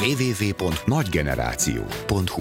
www.nagygeneráció.hu.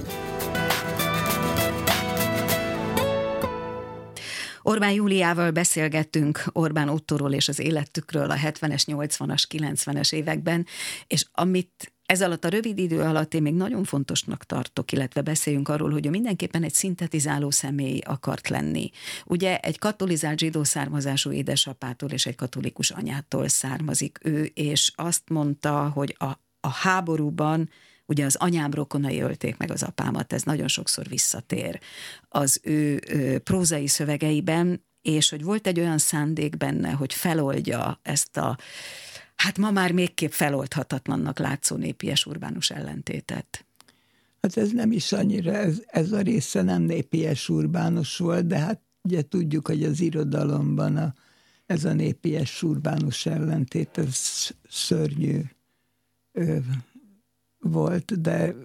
Orbán Júliával beszélgettünk Orbán Ottóról és az életükről a 70-es, 80-as, 90-es években, és amit ez alatt a rövid idő alatt én még nagyon fontosnak tartok, illetve beszéljünk arról, hogy ő mindenképpen egy szintetizáló személy akart lenni. Ugye egy katolizált zsidó származású édesapától és egy katolikus anyától származik ő, és azt mondta, hogy a háborúban ugye az anyám rokonai ölték meg az apámat, ez nagyon sokszor visszatér az ő prózai szövegeiben, és hogy volt egy olyan szándék benne, hogy feloldja ezt a, hát ma már mégképp feloldhatatlannak látszó népies urbánus ellentétet. Hát ez nem is annyira, ez a része nem népies urbánus volt, de hát ugye tudjuk, hogy az irodalomban ez a népies urbánus ellentét, ez szörnyű volt, de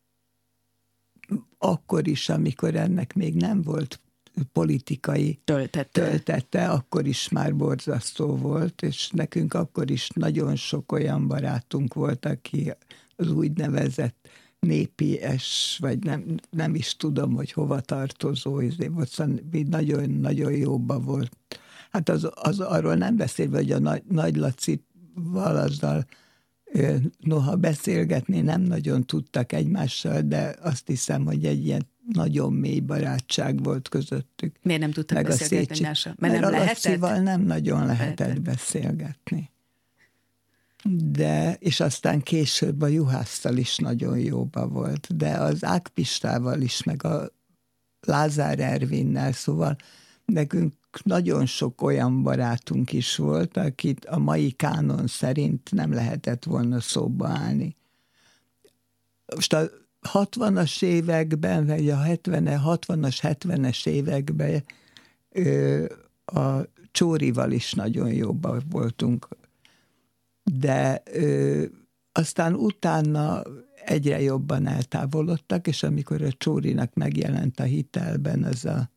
akkor is, amikor ennek még nem volt politikai töltete, akkor is már borzasztó volt, és nekünk akkor is nagyon sok olyan barátunk volt, aki az úgynevezett népies, vagy nem is tudom, hogy hova tartozó, nagyon-nagyon jóba volt. Hát az arról nem beszélve, hogy a Nagy Lacival azzal noha beszélgetni nem nagyon tudtak egymással, de azt hiszem, hogy egy ilyen nagyon mély barátság volt közöttük. Miért nem tudtak beszélgetni egymással? Mert a Lacival nem nagyon lehetett beszélgetni. És aztán később a Juhásztal is nagyon jóba volt, de az Ágpistával is, meg a Lázár Ervinnel, szóval nekünk nagyon sok olyan barátunk is volt, akit a mai kánon szerint nem lehetett volna szóba állni. Most a 60-as években, vagy a 60-as, 70-es években a Csórival is nagyon jobban voltunk. De aztán utána egyre jobban eltávolodtak, és amikor a Csórinak megjelent a Hitelben az a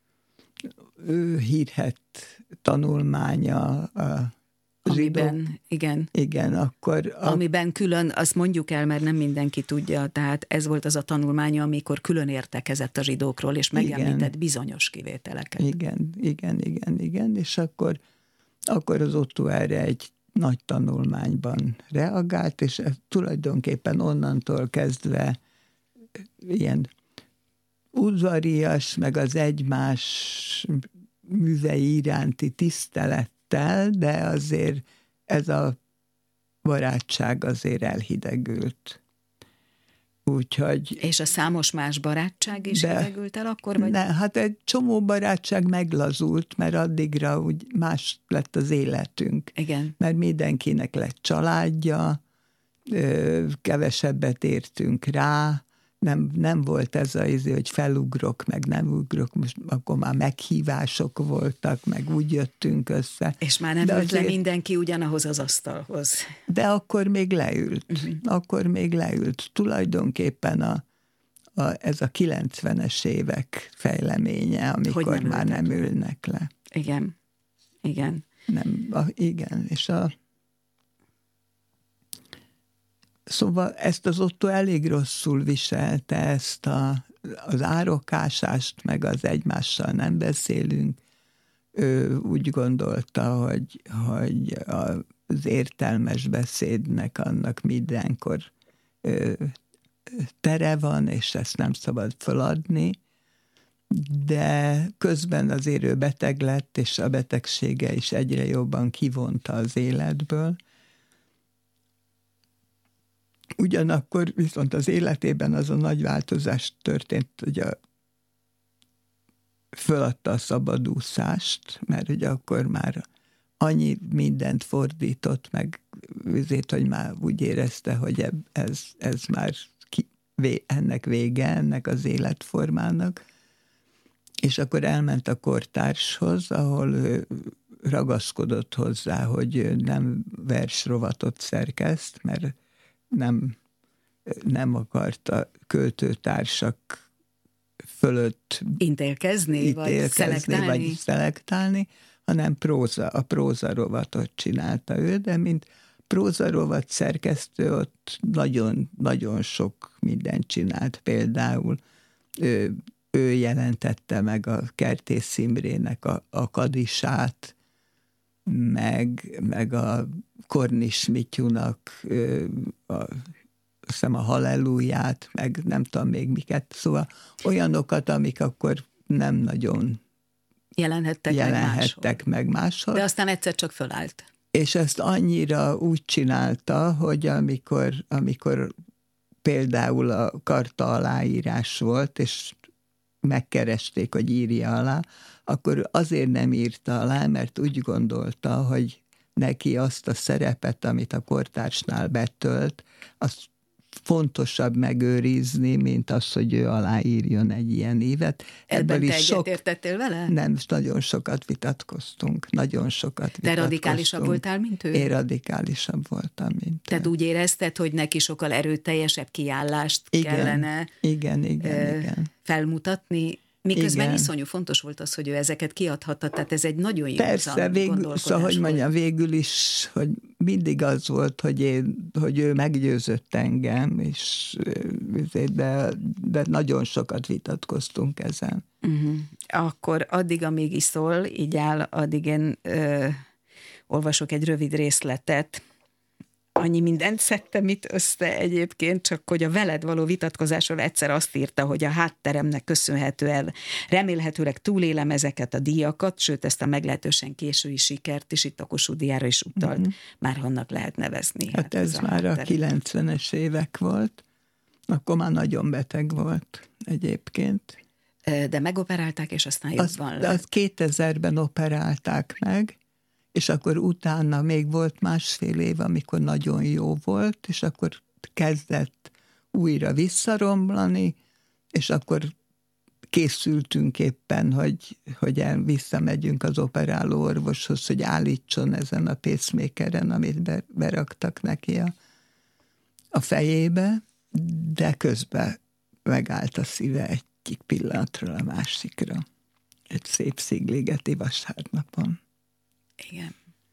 hírhedt tanulmánya, amiben, igen, akkor... Amiben külön, azt mondjuk el, mert nem mindenki tudja, tehát ez volt az a tanulmánya, amikor külön értekezett a zsidókról, és megemlített bizonyos kivételeket. Igen, és akkor az Ottó erre egy nagy tanulmányban reagált, és tulajdonképpen onnantól kezdve ilyen udvarias, meg az egymás művei iránti tisztelettel, de azért ez a barátság azért elhidegült. Úgyhogy... És a számos más barátság is hidegült el akkor? Vagy? Hát egy csomó barátság meglazult, mert addigra úgy más lett az életünk. Igen. Mert mindenkinek lett családja, kevesebbet értünk rá, nem volt ez hogy felugrok, meg nem ugrok, most akkor már meghívások voltak, meg úgy jöttünk össze. És már nem ült le mindenki ugyanahoz az asztalhoz. De akkor még leült. Tulajdonképpen ez a 90-es évek fejleménye, amikor már nem ülnek le. Igen. Igen, és szóval ezt az Ottó elég rosszul viselte, ezt az árokásást, meg az egymással nem beszélünk. Ő úgy gondolta, hogy az értelmes beszédnek annak mindenkor tere van, és ezt nem szabad feladni, de közben azért ő beteg lett, és a betegsége is egyre jobban kivonta az életből. Ugyanakkor viszont az életében az a nagy változás történt, hogy föladta a szabadúszást, mert ugye akkor már annyi mindent fordított meg, azért, hogy már úgy érezte, hogy ez már ennek vége, ennek az életformának. És akkor elment a kortárshoz, ahol ő ragaszkodott hozzá, hogy nem versrovatot szerkeszt, mert nem akarta költőtársak fölött ítélkezni vagy szelektálni, hanem a próza rovatot csinálta ő, de mint prózarovat szerkesztő ott nagyon sok mindent csinált. Például ő jelentette meg a Kertész Imrének a Kadisát, meg a Kornis Mityúnak a Halleluját, meg nem tudom még miket. Szóval olyanokat, amik akkor nem nagyon jelenhettek meg máshol. De aztán egyszer csak fölállt. És ezt annyira úgy csinálta, hogy amikor például a karta aláírás volt, és megkeresték, hogy írja alá, akkor azért nem írta alá, mert úgy gondolta, hogy neki azt a szerepet, amit a kortársnál betölt, azt fontosabb megőrizni, mint az, hogy ő aláírjon egy ilyen évet. Ebben te egyetértettél vele? Nem, nagyon sokat vitatkoztunk. Te radikálisabb voltál, mint ő? Én radikálisabb voltam, mint ő. Tehát úgy érezted, hogy neki sokkal erőteljesebb kiállást kellene felmutatni? Miközben iszonyú fontos volt az, hogy ő ezeket kiadhatta, tehát ez egy nagyon jó gondolkodás. Szóval, hogy mondjam, végül is, hogy mindig az volt, hogy ő meggyőzött engem, és de nagyon sokat vitatkoztunk ezen. Akkor addig, amíg iszol, így áll, addig én olvasok egy rövid részletet. Annyi mindent szedtem itt össze egyébként, csak hogy a veled való vitatkozásról egyszer azt írta, hogy a hátteremnek köszönhetően remélhetőleg túlélem ezeket a díjakat, sőt ezt a meglehetősen késői sikert is, itt a Kossuth díjára is utalt, már annak lehet nevezni. Hát ez már a 90-es évek volt, akkor már nagyon beteg volt egyébként. De megoperálták, és aztán jobban lett. Azt 2000-ben operálták meg, és akkor utána még volt másfél év, amikor nagyon jó volt, és akkor kezdett újra visszaromlani, és akkor készültünk éppen, hogy visszamegyünk az operáló orvoshoz, hogy állítson ezen a pacemakeren, amit beraktak neki a fejébe, de közben megállt a szíve egyik pillanatról a másikra. Egy szép szigligeti vasárnapon. Igen.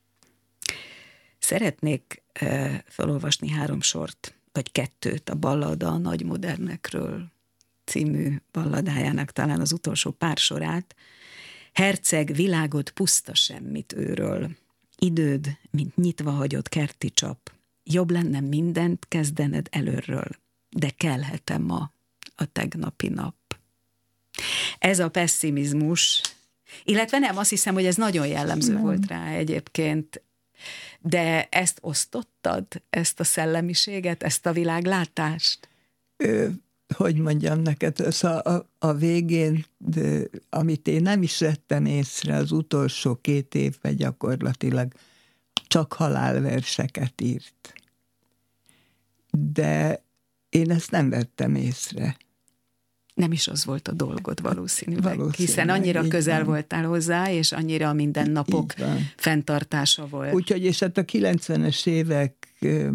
Szeretnék felolvasni 3 sort, vagy 2 a Ballada a nagy modernekről című balladájának talán az utolsó pár sorát. Herceg, világod puszta semmit őről. Időd, mint nyitva hagyott kerti csap. Jobb lenne mindent kezdened előről, de kelhet-e ma a tegnapi nap? Ez a pessimizmus, illetve nem, azt hiszem, hogy ez nagyon jellemző volt rá egyébként. De ezt osztottad, ezt a szellemiséget, ezt a világlátást? Hogy mondjam neked, a végén, amit én nem is vettem észre, az utolsó 2 évben gyakorlatilag csak halálverseket írt. De én ezt nem vettem észre. Nem is az volt a dolgod valószínűleg, hiszen annyira közel voltál hozzá, és annyira mindennapok fenntartása volt. Úgyhogy, és hát a 90-es évek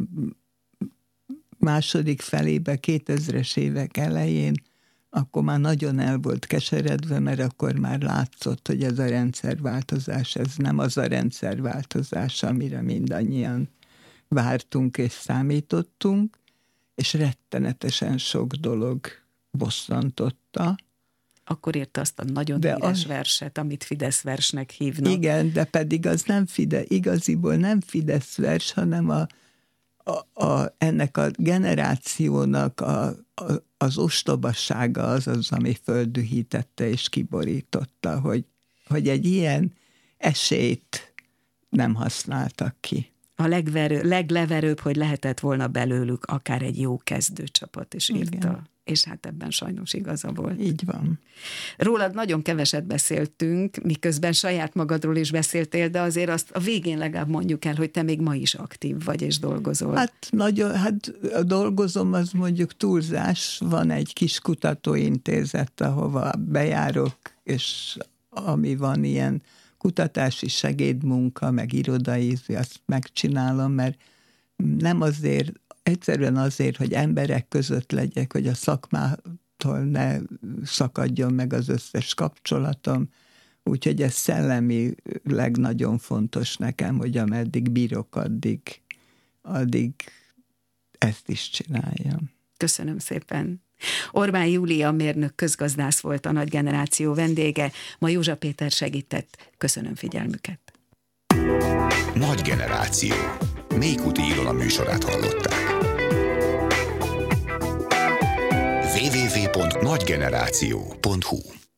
második felébe, 2000-es évek elején, akkor már nagyon el volt keseredve, mert akkor már látszott, hogy ez a rendszerváltozás, ez nem az a rendszerváltozás, amire mindannyian vártunk és számítottunk, és rettenetesen sok dolog bosszantotta. Akkor írta azt a nagyon híres verset, amit Fidesz versnek hívnak. Igen, de pedig az nem igaziból nem Fidesz vers, hanem ennek a generációnak az ostobassága az, ami földühítette és kiborította, hogy egy ilyen esélyt nem használtak ki. A legleverőbb, hogy lehetett volna belőlük akár egy jó kezdőcsapat is írta. Igen. És hát ebben sajnos igaza volt. Így van. Rólad nagyon keveset beszéltünk, miközben saját magadról is beszéltél, de azért azt a végén legalább mondjuk el, hogy te még ma is aktív vagy és dolgozol. Hát dolgozom, az mondjuk túlzás. Van egy kis kutatóintézet, ahova bejárok, és ami van ilyen kutatási segédmunka, meg irodai, azt megcsinálom, mert nem azért, egyszerűen azért, hogy emberek között legyek, hogy a szakmától ne szakadjon meg az összes kapcsolatom. Úgyhogy ez szellemileg nagyon fontos nekem, hogy ameddig bírok, addig ezt is csináljam. Köszönöm szépen. Orbán Júlia mérnök közgazdász volt a Nagy Generáció vendége, ma Józsa Péter segített. Köszönöm figyelmüket. Nagy Generáció. Mékuti Ilona műsorát hallották. www.nagygeneráció.hu